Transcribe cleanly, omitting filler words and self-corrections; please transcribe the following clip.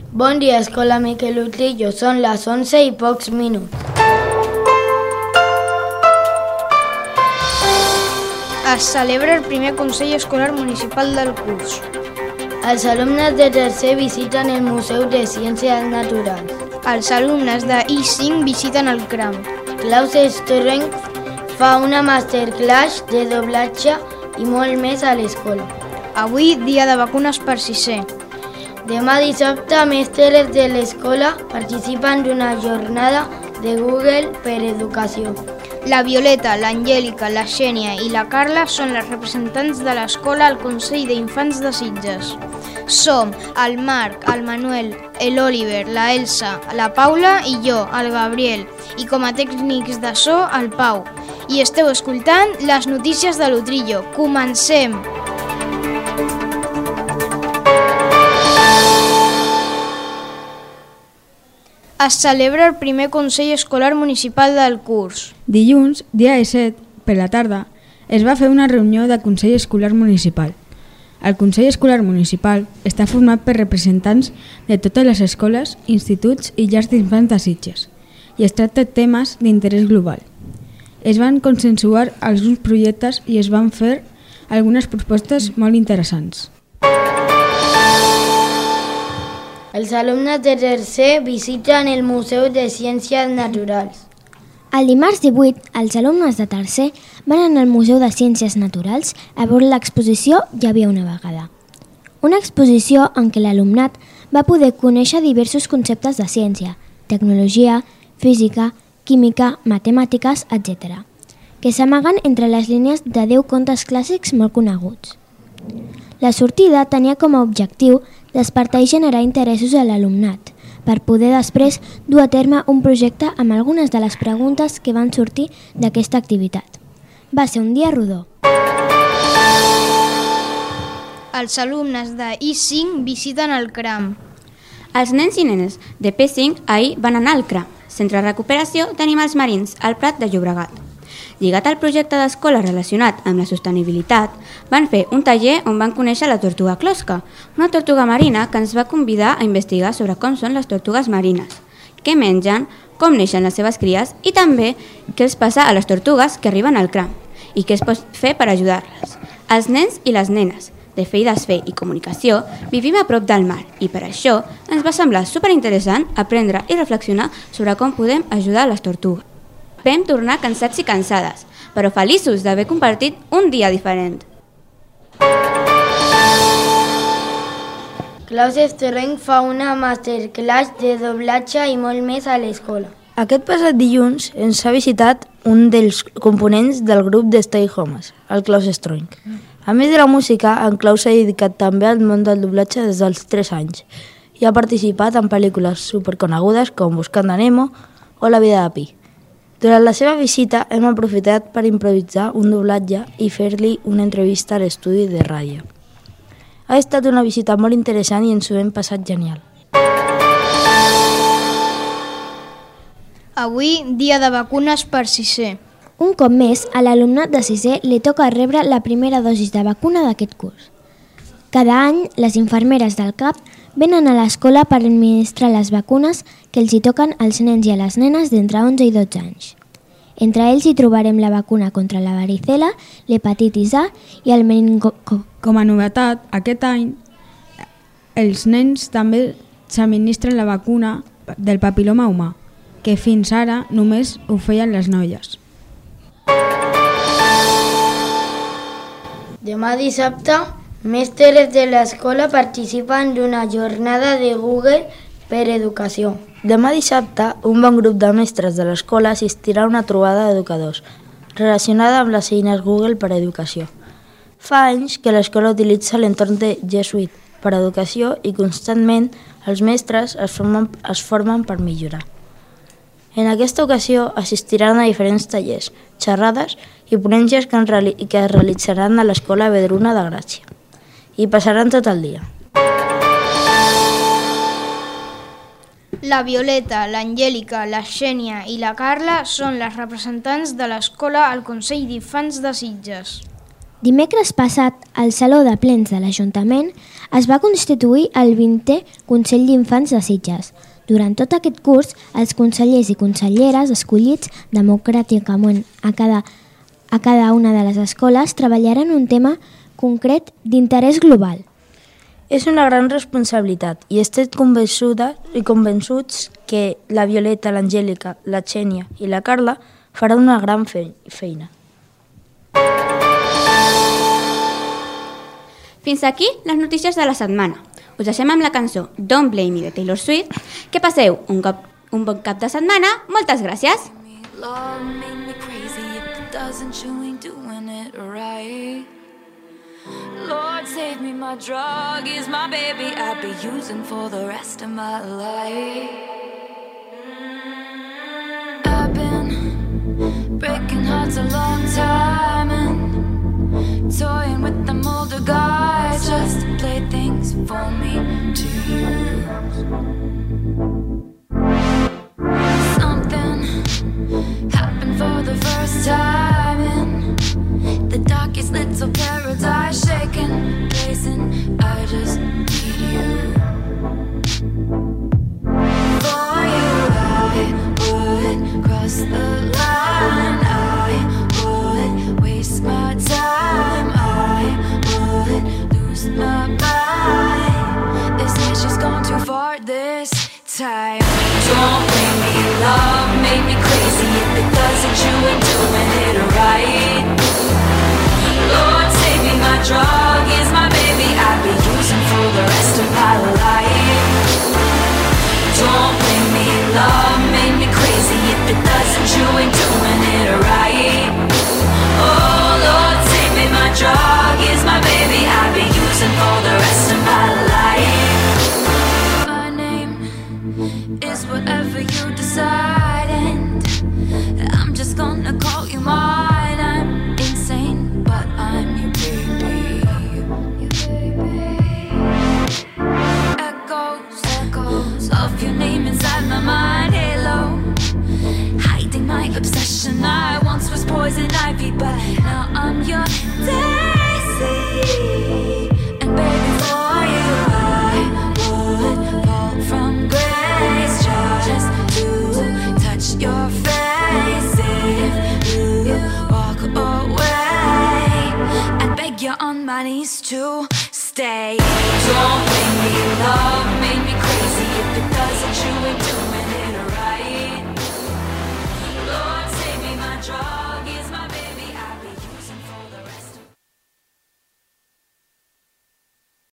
Bon dia, Escola Miquel Utrillo. Són les 11 i pocs minuts. Es celebra el primer Consell Escolar Municipal del curs. Els alumnes de tercer visiten el Museu de Ciències Naturals. Els alumnes de I5 visiten el CRAM. Klaus Streng fa una masterclass de doblatge i molt més a l'escola. Avui, dia de vacunes per sisè. Demà dissabte, mestres de l'escola participen d'una jornada de Google per Educació. La Violeta, l'Angèlica, la Xènia i la Carla són les representants de l'escola al Consell d'Infants de Sitges. Som el Marc, el Manuel, l'Oliver, la Elsa, la Paula i jo, el Gabriel, i com a tècnics de so, el Pau. I esteu escoltant les notícies de l'Utrillo. Comencem! Es celebra el primer Consell Escolar Municipal del curs. Dilluns, dia 17, per la tarda, es va fer una reunió del Consell Escolar Municipal. El Consell Escolar Municipal està format per representants de totes les escoles, instituts i llars d'infants de Sitges i es tracta temes d'interès global. Es van consensuar alguns projectes i es van fer algunes propostes molt interessants. Els alumnes de tercer visiten el Museu de Ciències Naturals. El dimarts 18, els alumnes de tercer van anar al Museu de Ciències Naturals a veure l'exposició Hi havia una vegada. Una exposició en què l'alumnat va poder conèixer diversos conceptes de ciència, tecnologia, física, química, matemàtiques, etc., que s'amaguen entre les línies de 10 contes clàssics molt coneguts. La sortida tenia com a objectiu despertar i generar interessos a l'alumnat, per poder després dur a terme un projecte amb algunes de les preguntes que van sortir d'aquesta activitat. Va ser un dia rodó. Els alumnes de I5 visiten el CRAM. Els nens i nenes de P5 ahir van anar al CRAM, Centre de Recuperació d'Animals Marins, al Prat de Llobregat. Lligat al projecte d'escola relacionat amb la sostenibilitat, van fer un taller on van conèixer la tortuga closca, una tortuga marina que ens va convidar a investigar sobre com són les tortugues marines, què mengen, com neixen les seves cries i també què els passa a les tortugues que arriben al CRAM i què es pot fer per ajudar-les. Els nens i les nenes de Fe i Desfer i Comunicació vivim a prop del mar i per això ens va semblar superinteressant aprendre i reflexionar sobre com podem ajudar les tortugues. Vam tornar cansats i cansades, però feliços d'haver compartit un dia diferent. Klaus Streng fa una masterclass de doblatge i molt més a l'escola. Aquest passat dilluns ens ha visitat un dels components del grup de Stay Homes, el Klaus Streng. A més de la música, en Klaus s'ha dedicat també al món del doblatge des dels 3 anys i ha participat en pel·lícules superconegudes com Buscant a Nemo o La vida de Pi. Durant la seva visita hem aprofitat per improvisar un doblatge i fer-li una entrevista a l'estudi de ràdio. Ha estat una visita molt interessant i ens ho hem passat genial. Avui, dia de vacunes per sisè. Un cop més, a l'alumnat de sisè li toca rebre la primera dosis de vacuna d'aquest curs. Cada any, les infermeres del CAP venen a l'escola per administrar les vacunes que els hi toquen als nens i a les nenes d'entre 11 i 12 anys. Entre ells hi trobarem la vacuna contra la varicela, l'hepatitis A i el meningococc. Com a novetat, aquest any, els nens també s'administren la vacuna del papiloma humà, que fins ara només ho feien les noies. Demà dissabte, mestres de l'escola participen d'una jornada de Google per Educació. Demà dissabte, un bon grup de mestres de l'escola assistirà a una trobada d'educadors relacionada amb les eines Google per Educació. Fa anys que l'escola utilitza l'entorn de G Suite per Educació i constantment els mestres es formen per millorar. En aquesta ocasió assistiran a diferents tallers, xerrades i ponències que es realitzaran a l'Escola Vedruna de Gràcia. I passaran tot el dia. La Violeta, l'Angèlica, la Xènia i la Carla són les representants de l'escola al Consell d'Infants de Sitges. Dimecres passat, al Saló de Plens de l'Ajuntament es va constituir el 20è Consell d'Infants de Sitges. Durant tot aquest curs, els consellers i conselleres escollits democràticament a cada una de les escoles treballaran un tema concret d'interès global. És una gran responsabilitat i estem convençuts que la Violeta, l'Angèlica, la Xènia i la Carla faran una gran feina. Fins aquí les notícies de la setmana. Us deixem amb la cançó Don't Blame Me de Taylor Swift. Que passeu un bon cap de setmana. Moltes gràcies. Love made me crazy. If it doesn't, you ain't doing it right. Lord, save me, my drug is my baby. I'll be using for the rest of my life. I've been breaking hearts a long time and toying with them older guys just to play things for me to use. Something happened for the first time in the darkest little paradise, shaking, blazing. I just need you. For you, I would cross the line. I would waste my time. I would lose my mind. They say she's gone too far this time. Don't blame me, love made me crazy. If it doesn't, you ain't doing it right. Lord, save me, my drug is my baby. I'll be using for the rest of my life. Don't blame me, love made me crazy. If it doesn't, you ain't doing it right. Oh, Lord, save me, my drug is my baby. I'll be using for the rest of my life. My name is whatever you decide, and I'm just gonna call you mine. I'm insane, but I'm your baby. Echoes of your name inside my mind. Halo, hiding my obsession. I once was poison ivy, but now I'm your daisy. And baby, for you I would fall from grace just to touch your face. If you walk away, I'd beg you on my knees to stay. Don't blame me, love